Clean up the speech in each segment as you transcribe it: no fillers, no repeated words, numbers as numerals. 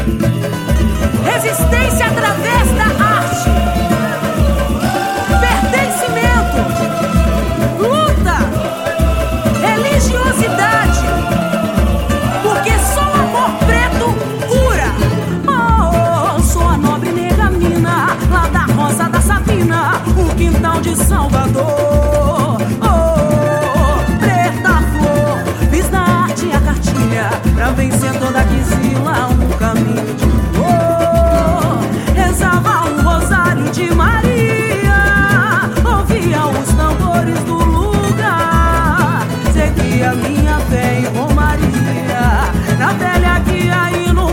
Resistência através da arte. Pertencimento. Luta. Religiosidade. Porque só o amor preto cura. Oh, sou a nobre nega mina, lá da Rosa da Sabina, o quintal de Salvador. Oh, preta flor, fiz da arte a cartilha pra vencer toda a quizila, um caminho de flor. Rezava o rosário de Maria, ouvia os tambores do lugar, seguia minha fé em Romaria, na velha guia e no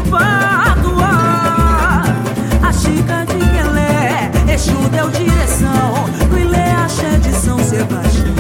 patuar. A Chica de Quelé, Exu deu direção, no Ilê Axé de São Sebastião.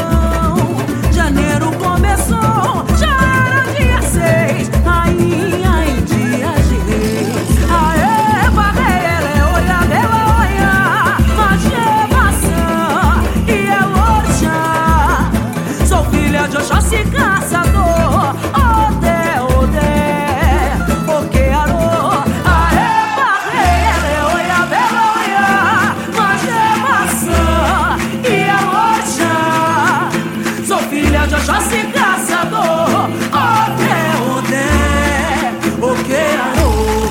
Janeiro começou, já era dia 6, rainha em dias de reis. Aê, barreira, olha, bela, olha, magé, maçã e é loja. Sou filha de Oxóssi caçador, odé, odé, oquearô. Aê, barreira, olha, bela, olha, magé, maçã e é loja. Sou filha de Oxóssi caçador, odé, odé, oquearô.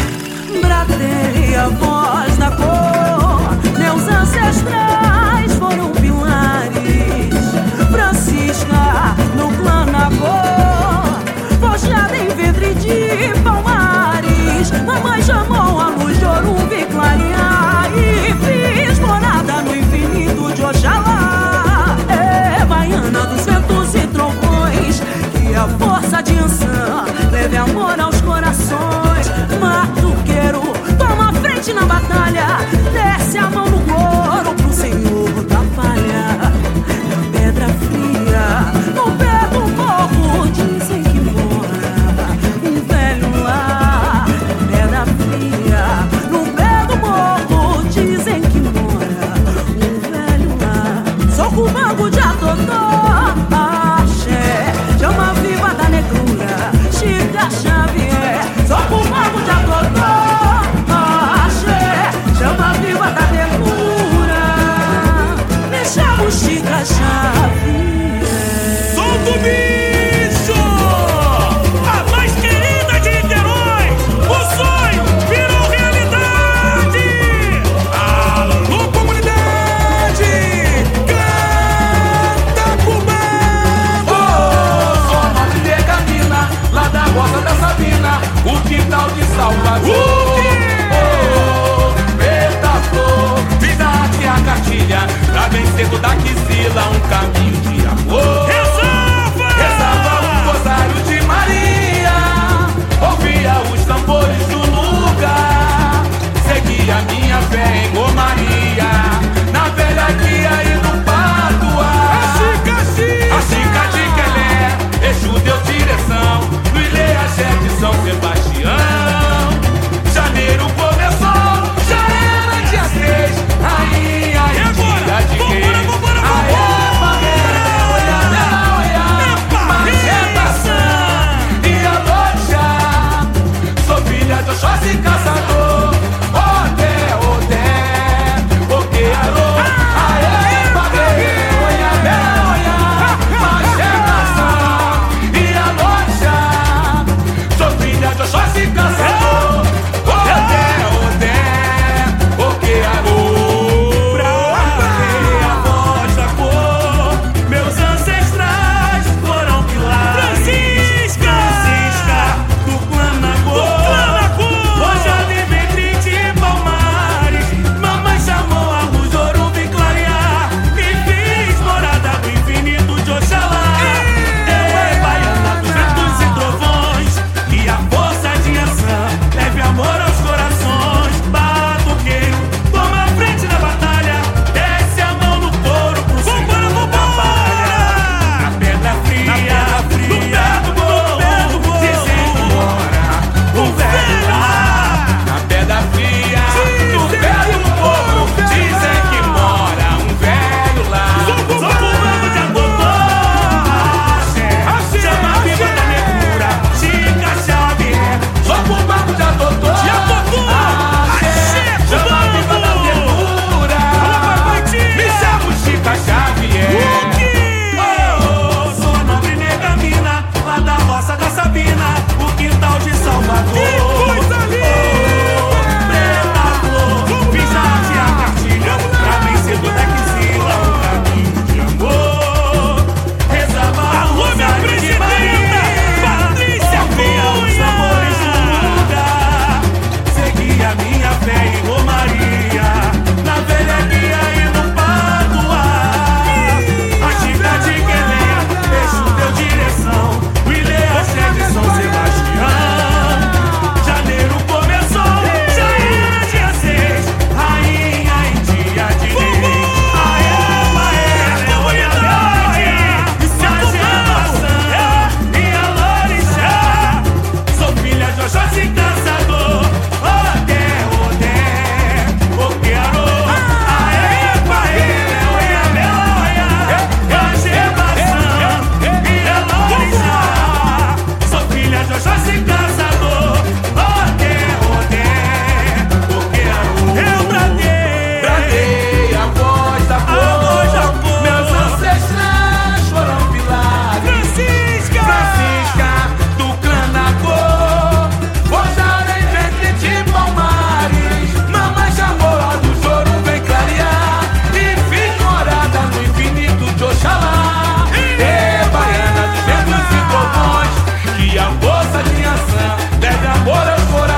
Bradei a voz da cor, meus ancestrais foram pilares. Francisca no clã Nagô, forjada em ventre de Palmares. Mamãe chamou a luz de Orumbi clarear e fiz morada no infinito de Oxalá. É baiana dos ventos e trovões, que a força de Ançã leve amor aos corações. Matuqueiro, toma frente na batalha, desce a mão no couro pro senhor da palha. Na pedra fria, no pé do morro, dizem que mora um velho lá. Na pedra fria, no pé do morro, dizem que mora um velho lá. Sou cubango de Atotó, axé, chama viva da negrura, Chica Xavier. Sou cubango de Atotó, axé, chama viva da negrura, me chamo Chica Xavier. Solta o bicho! A mais querida de Niterói! O sonho virou realidade! Alô, comunidade! Canta comigo! Oh, sou a nobre nega mina, lá da Rosa da Sabina, o quintal de Salvador. Oh, preta flor, fiz da arte a cartilha pra vencer toda a quizila, um caminho de amor. Rezava o rosário de Maria, ouvia os tambores do lugar, seguia minha fé em Romaria, na velha guia e no patuar. A Chica de Quelé, Exu deu direção, no Ilê Axé de São Sebastião. Janeiro começou, já era dia 6, rainha em dia de reis. Aê, barreira, adivinhação, deve amor ao coração.